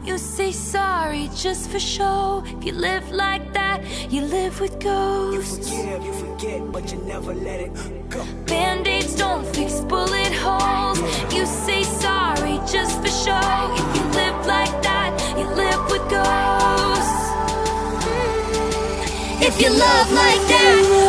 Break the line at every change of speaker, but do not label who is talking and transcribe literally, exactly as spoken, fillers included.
You say sorry just for show. If you live like that, you live with ghosts.
You forgive, you forget, but you never let it go.
Band-aids don't fix bullet holes. You say sorry just for show. If you live like that, you live with ghosts. If you love like that,